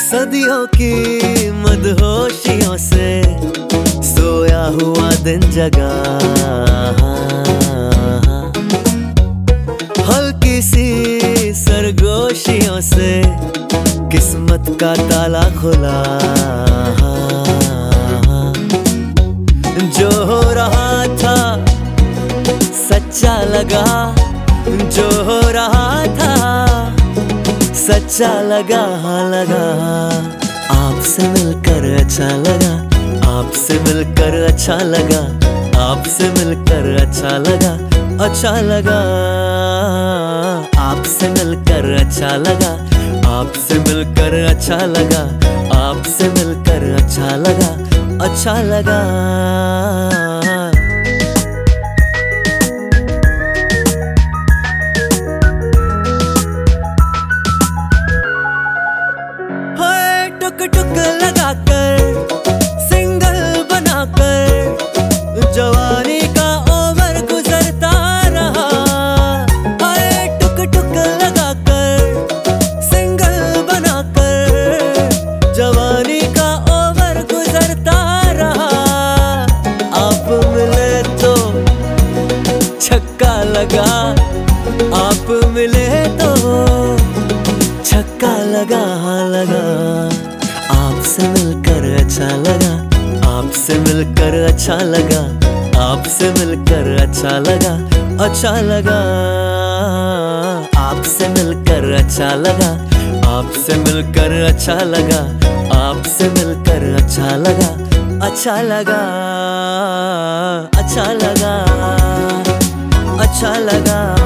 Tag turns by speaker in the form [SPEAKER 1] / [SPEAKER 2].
[SPEAKER 1] सदियों की मदहोशियों से सोया हुआ दिन जगा, हल्की सी सरगोशियों से किस्मत का ताला खुला। जो हो रहा था सच्चा लगा, जो हो रहा था सच्चा लगा। आपसे मिलकर अच्छा लगा, आपसे मिलकर अच्छा लगा, आपसे मिलकर अच्छा लगा, अच्छा लगा। आपसे मिलकर अच्छा लगा, आपसे मिलकर अच्छा लगा, आपसे मिलकर अच्छा लगा, अच्छा लगा। टुक टुक लगाकर सिंगल बनाकर जवानी का ओवर गुजरता रहा। हाय टुक टुक लगाकर सिंगल बनाकर जवानी का ओवर गुजरता रहा। आप मिले तो छक्का लगा, आप मिले तो छक्का लगा। आपसे मिलकर अच्छा लगा, आपसे मिलकर अच्छा लगा, आपसे मिलकर अच्छा लगा, अच्छा लगा। आपसे मिलकर अच्छा लगा, आपसे मिलकर अच्छा लगा, आपसे मिलकर अच्छा लगा, अच्छा लगा, अच्छा लगा, अच्छा लगा।